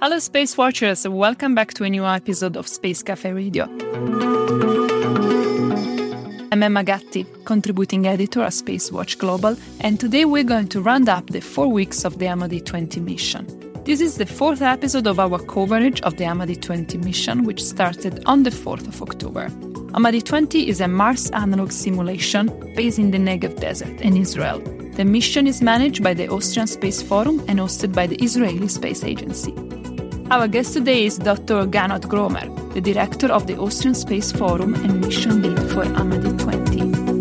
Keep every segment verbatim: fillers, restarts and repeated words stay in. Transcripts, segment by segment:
Hello Space Watchers, welcome back to a new episode of Space Cafe Radio. I'm Emma Gatti, contributing editor at Spacewatch Global, and today we're going to round up the four weeks of the Amadi twenty mission. This is the fourth episode of our coverage of the Amadi twenty mission, which started on the fourth of October. Amadi twenty is a Mars analog simulation based in the Negev Desert in Israel. The mission is managed by the Austrian Space Forum and hosted by the Israeli Space Agency. Our guest today is Doctor Ganot Gromer, the director of the Austrian Space Forum and mission lead for Amadi twenty.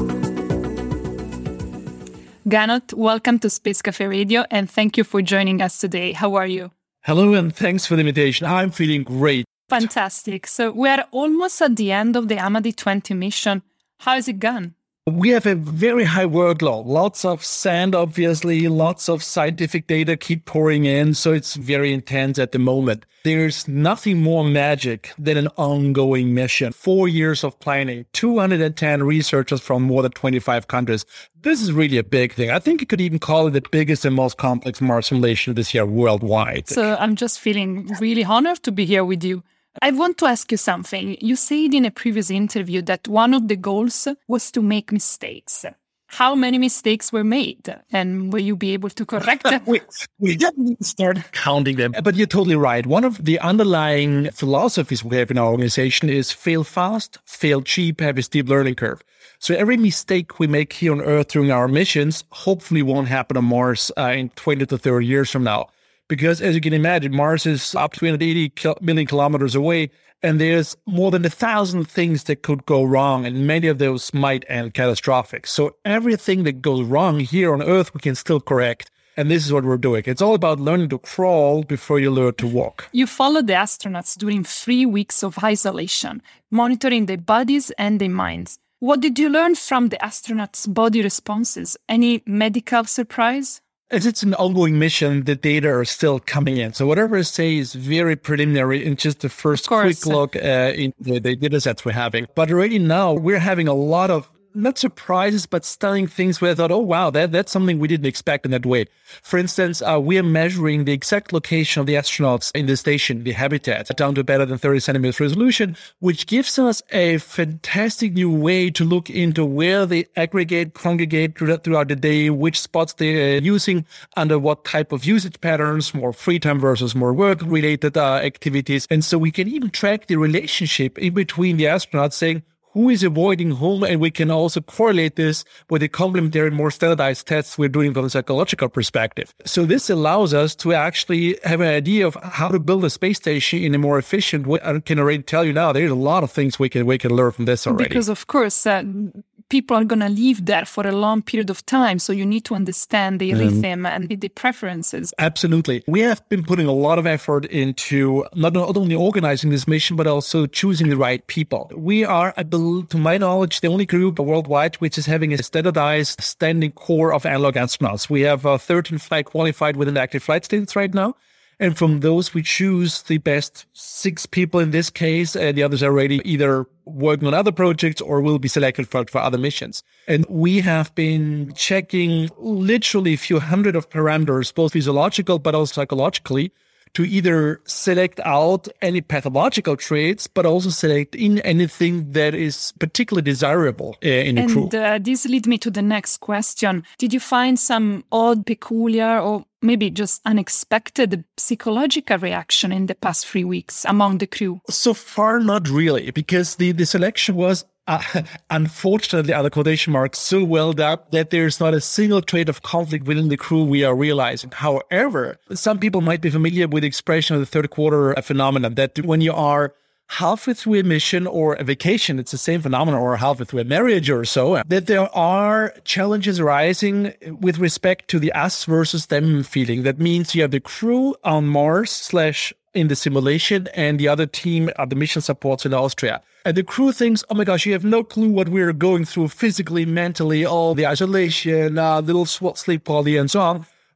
Ganot, welcome to Space Cafe Radio, and thank you for joining us today. How are you? Hello, and thanks for the invitation. I'm feeling great. Fantastic. So we are almost at the end of the Amadi twenty mission. How has it gone? We have a very high workload, lots of sand, obviously, lots of scientific data keep pouring in, so it's very intense at the moment. There's nothing more magic than an ongoing mission. Four years of planning, two hundred ten researchers from more than twenty-five countries. This is really a big thing. I think you could even call it the biggest and most complex Mars simulation this year worldwide. So I'm just feeling really honored to be here with you. I want to ask you something. You said in a previous interview that one of the goals was to make mistakes. How many mistakes were made? And will you be able to correct them? we, we didn't start counting them. But you're totally right. One of the underlying philosophies we have in our organization is fail fast, fail cheap, have a steep learning curve. So every mistake we make here on Earth during our missions hopefully won't happen on Mars uh, in twenty to thirty years from now. Because as you can imagine, Mars is up to three hundred eighty million kilometers away, and there's more than a thousand things that could go wrong, and many of those might end catastrophic. So everything that goes wrong here on Earth, we can still correct. And this is what we're doing. It's all about learning to crawl before you learn to walk. You followed the astronauts during three weeks of isolation, monitoring their bodies and their minds. What did you learn from the astronauts' body responses? Any medical surprise? As it's an ongoing mission, the data are still coming in. So whatever I say is very preliminary in just the first quick look uh, in the, the data sets we're having. But already now, we're having a lot of, not surprises, but stunning things where I thought, oh, wow, that, that's something we didn't expect in that way. For instance, uh, we are measuring the exact location of the astronauts in the station, the habitat, down to better than thirty centimeters resolution, which gives us a fantastic new way to look into where they aggregate, congregate throughout the day, which spots they're using, under what type of usage patterns, more free time versus more work-related uh, activities. And so we can even track the relationship in between the astronauts, saying, who is avoiding whom, and we can also correlate this with the complementary, more standardized tests we're doing from a psychological perspective. So this allows us to actually have an idea of how to build a space station in a more efficient way. I can already tell you now, there's a lot of things we can we can learn from this already. Because, of course, uh, people are going to live there for a long period of time, so you need to understand the rhythm mm. and the preferences. Absolutely. We have been putting a lot of effort into not only organizing this mission, but also choosing the right people. We are, I believe, to my knowledge, the only group worldwide which is having a standardized standing core of analog astronauts. We have uh, thirteen flight qualified within active flight status right now. And from those, we choose the best six people in this case, and the others are already either working on other projects or will be selected for, for other missions. And we have been checking literally a few hundred of parameters, both physiological but also psychologically, to either select out any pathological traits, but also select in anything that is particularly desirable uh, in and, a crew. And uh, this leads me to the next question. Did you find some odd, peculiar, or maybe just unexpected psychological reaction in the past three weeks among the crew? So far, not really, because the, the selection was Uh, unfortunately, other quotation marks, so well done that there's not a single trait of conflict within the crew we are realizing. However, some people might be familiar with the expression of the third quarter phenomenon, that when you are halfway through a mission or a vacation, it's the same phenomenon, or halfway through a marriage or so, that there are challenges arising with respect to the us versus them feeling. That means you have the crew on Mars slash in the simulation and the other team at the mission supports in Austria. And the crew thinks, oh my gosh, you have no clue what we're going through physically, mentally, all the isolation, uh, little sleep quality and so on.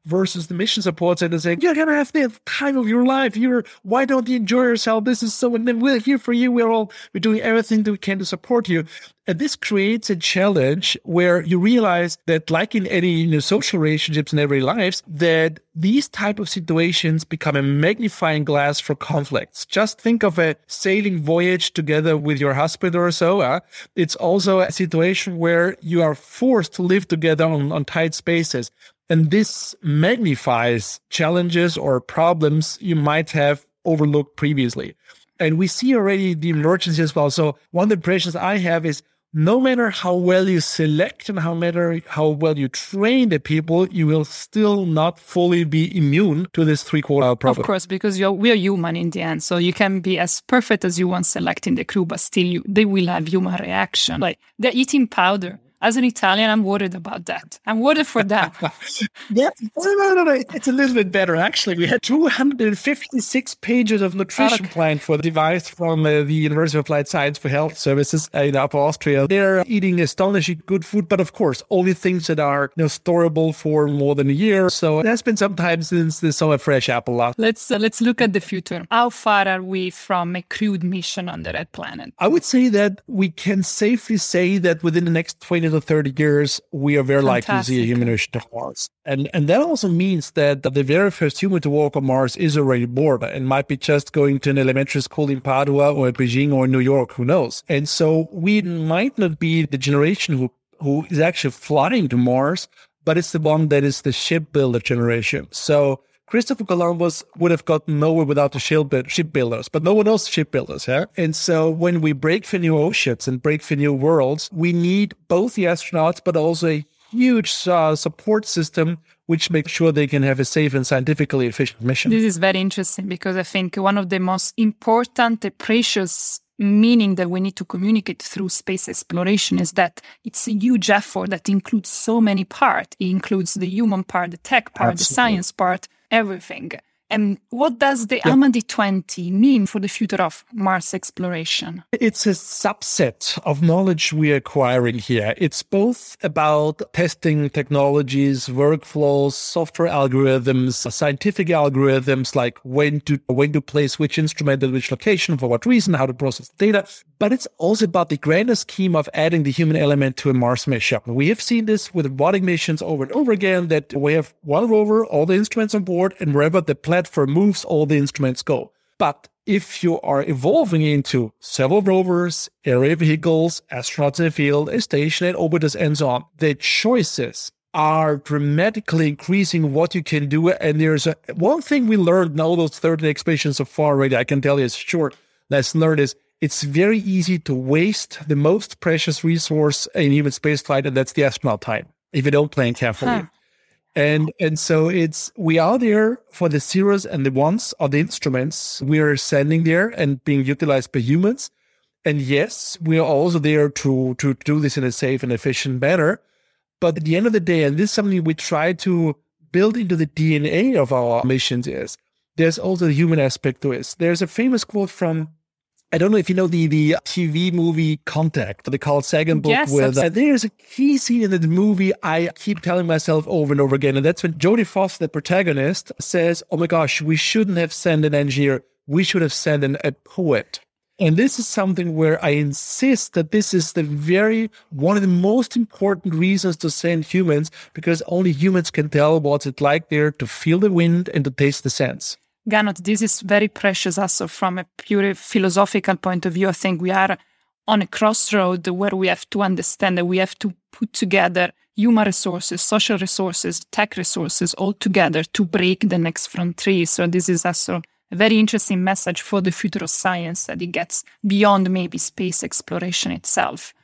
versus the mission support center saying, you're going to have the time of your life. You're, why don't you enjoy yourself? This is so, and then we're here for you. We're all, we're doing everything that we can to support you. And this creates a challenge where you realize that, like in any you know, social relationships in everyday lives, that these type of situations become a magnifying glass for conflicts. Just think of a sailing voyage together with your husband or so. Uh, it's also a situation where you are forced to live together on, on tight spaces. And this magnifies challenges or problems you might have overlooked previously. And we see already the emergence as well. So one of the impressions I have is no matter how well you select and how matter how well you train the people, you will still not fully be immune to this three-quarter problem. Of course, because you're, we are human in the end. So you can be as perfect as you want selecting the crew, but still you, they will have human reaction. Like they're eating powder. As an Italian, I'm worried about that. I'm worried for that. yeah, no, no, no, no. It's a little bit better, actually. We had two hundred fifty-six pages of nutrition okay. plan for the device from uh, the University of Applied Science for Health Services in Upper Austria. They're eating astonishing good food, but of course, only things that are you know, storable for more than a year. So it has been some time since they saw a fresh apple. Last. Let's uh, let's look at the future. How far are we from a crewed mission on the red planet? I would say that we can safely say that within the next twenty to thirty years, we are very Fantastic. likely to see a human mission to Mars. And and that also means that the very first human to walk on Mars is already born and might be just going to an elementary school in Padua or Beijing or New York, who knows? And so we might not be the generation who, who is actually flying to Mars, but it's the one that is the shipbuilder generation. So Christopher Columbus would have gotten nowhere without the shipbuilders, but no one else shipbuilders, yeah? And so when we break for new oceans and break for new worlds, we need both the astronauts, but also a huge uh, support system which makes sure they can have a safe and scientifically efficient mission. This is very interesting because I think one of the most important, precious meaning that we need to communicate through space exploration is that it's a huge effort that includes so many parts. It includes the human part, the tech part, Absolutely. the science part, everything. And what does the yeah. Amadi twenty mean for the future of Mars exploration? It's a subset of knowledge we're acquiring here. It's both about testing technologies, workflows, software algorithms, scientific algorithms, like when to when to place which instrument at which location, for what reason, how to process the data. But it's also about the grander scheme of adding the human element to a Mars mission. We have seen this with robotic missions over and over again, that we have one rover, all the instruments on board, and wherever the platform moves, all the instruments go. But if you are evolving into several rovers, aerial vehicles, astronauts in the field, a station, and orbiters, and so on, the choices are dramatically increasing what you can do. And there's a, one thing we learned in all those thirteen expeditions so far already, I can tell you, it's short lesson learned, is it's very easy to waste the most precious resource in human spaceflight, and that's the astronaut time, if you don't plan carefully. Huh. And and so it's we are there for the zeros and the ones of the instruments we are sending there and being utilized by humans. And yes, we are also there to, to do this in a safe and efficient manner. But at the end of the day, and this is something we try to build into the D N A of our missions, is there's also the human aspect to it. There's a famous quote from, I don't know if you know the, the T V movie Contact, the Carl Sagan book. Yes, with, uh, there's a key scene in the movie I keep telling myself over and over again. And that's when Jodie Foster, the protagonist, says, oh my gosh, we shouldn't have sent an engineer. We should have sent an, a poet. And this is something where I insist that this is the very, one of the most important reasons to send humans, because only humans can tell what's it like there to feel the wind and to taste the scents. Ganot, this is very precious also from a pure philosophical point of view. I think we are on a crossroad where we have to understand that we have to put together human resources, social resources, tech resources all together to break the next frontier. So this is also a very interesting message for the future of science, that it gets beyond maybe space exploration itself.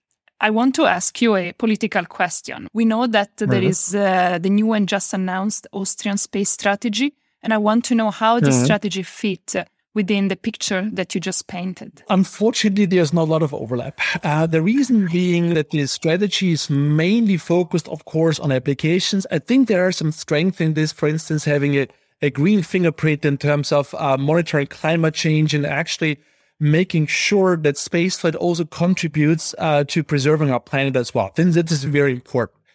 I want to ask you a political question. We know that mm-hmm. there is uh, the new and just announced Austrian space strategy. And I want to know how this mm-hmm. strategy fit within the picture that you just painted. Unfortunately, there's not a lot of overlap. Uh, the reason being that the strategy is mainly focused, of course, on applications. I think there are some strength in this, for instance, having a, a green fingerprint in terms of uh, monitoring climate change and actually making sure that spaceflight also contributes uh, to preserving our planet as well. I think that is very important.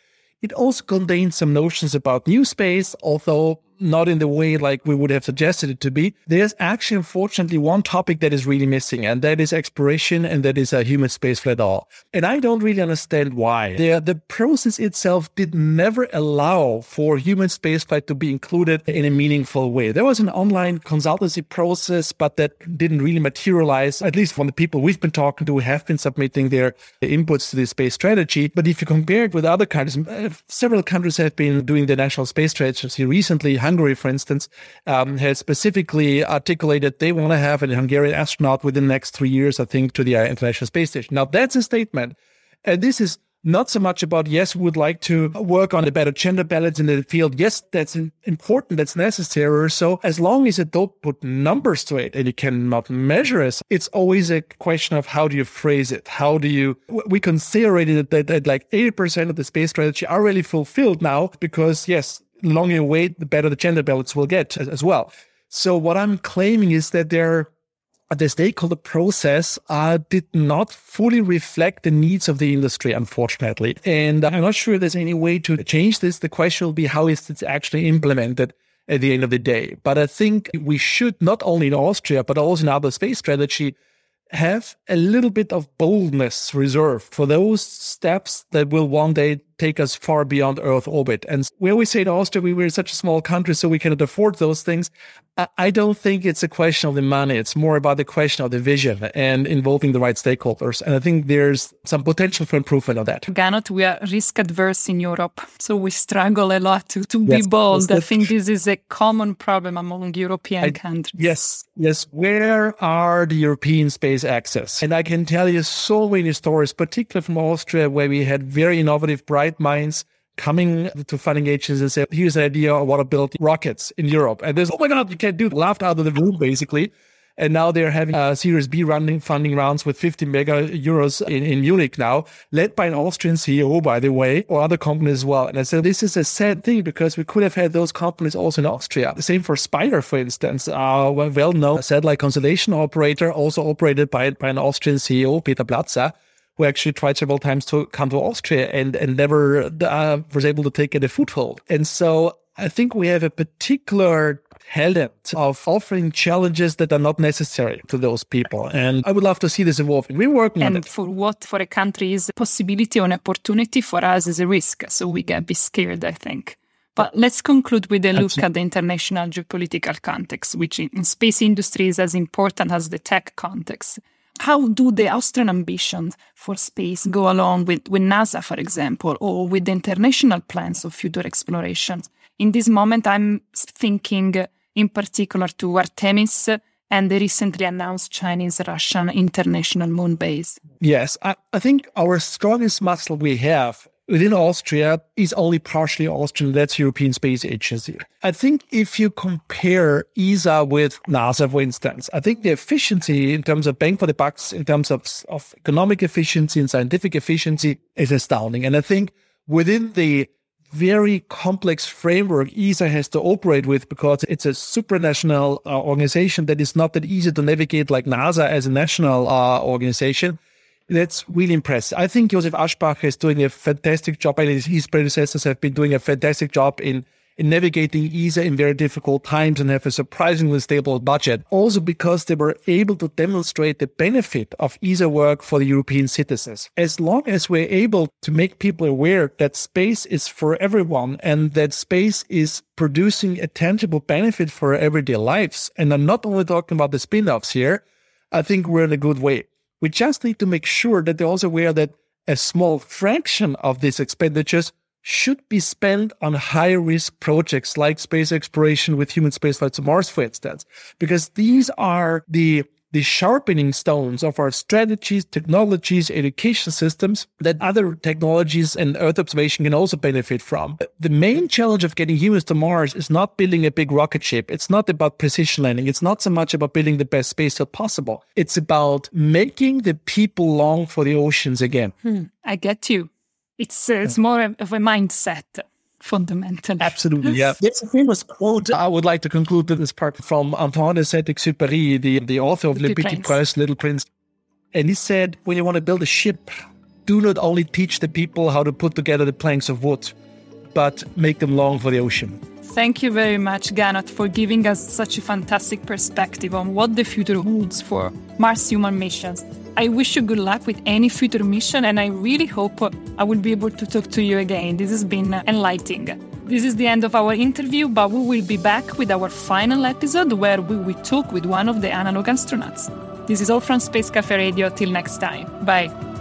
It also contains some notions about new space, although not in the way like we would have suggested it to be. There's actually, unfortunately, one topic that is really missing, and that is exploration, and that is a human spaceflight at all. And I don't really understand why. The, the process itself did never allow for human spaceflight to be included in a meaningful way. There was an online consultancy process, but that didn't really materialize, at least from the people we've been talking to who have been submitting their inputs to the space strategy. But if you compare it with other countries, several countries have been doing the national space strategy recently. Hungary, for instance, um, has specifically articulated they want to have a Hungarian astronaut within the next three years, I think, to the uh, International Space Station. Now, that's a statement. And this is not so much about, yes, we would like to work on a better gender balance in the field. Yes, that's important, that's necessary. So as long as you don't put numbers to it and you cannot measure it, it's always a question of how do you phrase it? How do you, we consider it that, that like eighty percent of the space strategy are really fulfilled now because, yes, the longer you wait, the better the gender balance will get as, as well. So what I'm claiming is that there, the stakeholder process uh, did not fully reflect the needs of the industry, unfortunately. And I'm not sure there's any way to change this. The question will be how is it actually implemented at the end of the day. But I think we should, not only in Austria, but also in other space strategy, have a little bit of boldness reserved for those steps that will one day take us far beyond Earth orbit. And where we say in Austria, we were such a small country, so we cannot afford those things. I don't think it's a question of the money. It's more about the question of the vision and involving the right stakeholders. And I think there's some potential for improvement on that. Gernot, we are risk adverse in Europe, so we struggle a lot to, to yes, be bold. I think this is a common problem among European I, countries. Yes, yes. Where are the European space access? And I can tell you so many stories, particularly from Austria, where we had very innovative, bright minds coming to funding agencies and say, here's an idea, I want to build rockets in Europe. And there's, oh my God, you can't do it. Laughed out of the room, basically. And now they're having a Series B running funding rounds with fifty mega euros in, in Munich now, led by an Austrian C E O, by the way, or other companies as well. And I said, this is a sad thing because we could have had those companies also in Austria. The same for Spider, for instance, a well-known satellite constellation operator, also operated by, by an Austrian C E O, Peter Platzer, who actually tried several times to come to Austria and, and never uh, was able to take it a foothold. And so I think we have a particular talent of offering challenges that are not necessary to those people. And I would love to see this evolving. We're working and on it. And for what for a country is a possibility or an opportunity, for us is a risk. So we get a bit scared, I think. But let's conclude with a look Absolutely. At the international geopolitical context, which in space industry is as important as the tech context. How do the Austrian ambitions for space go along with, with NASA, for example, or with the international plans of future explorations? In this moment, I'm thinking in particular to Artemis and the recently announced Chinese-Russian international moon base. Yes, I, I think our strongest muscle we have within Austria is only partially Austrian, that's European Space Agency. I think if you compare E S A with NASA, for instance, I think the efficiency in terms of bang for the bucks, in terms of, of economic efficiency and scientific efficiency is astounding. And I think within the very complex framework E S A has to operate with, because it's a supranational uh, organization that is not that easy to navigate like NASA as a national uh, organization, that's really impressive. I think Josef Aschbacher is doing a fantastic job, and his predecessors have been doing a fantastic job in, in navigating E S A in very difficult times and have a surprisingly stable budget. Also because they were able to demonstrate the benefit of E S A work for the European citizens. As long as we're able to make people aware that space is for everyone and that space is producing a tangible benefit for our everyday lives, and I'm not only talking about the spin-offs here, I think we're in a good way. We just need to make sure that they're also aware that a small fraction of these expenditures should be spent on high-risk projects like space exploration with human spaceflight to Mars, for instance, because these are the the sharpening stones of our strategies, technologies, education systems that other technologies and Earth observation can also benefit from. The main challenge of getting humans to Mars is not building a big rocket ship. It's not about precision landing. It's not so much about building the best spacesuit possible. It's about making the people long for the oceans again. Hmm, I get you. It's, uh, it's more of a mindset. Fundamental. Absolutely, yeah. There's a famous quote I would like to conclude with this part from Antoine de Saint-Exupéry, the, the author of Le Petit Prince, Little Prince. And he said, when you want to build a ship, do not only teach the people how to put together the planks of wood, but make them long for the ocean. Thank you very much, Gernot, for giving us such a fantastic perspective on what the future holds for Mars human missions. I wish you good luck with any future mission, and I really hope I will be able to talk to you again. This has been enlightening. This is the end of our interview, but we will be back with our final episode where we will talk with one of the analog astronauts. This is all from Space Cafe Radio. Till next time. Bye.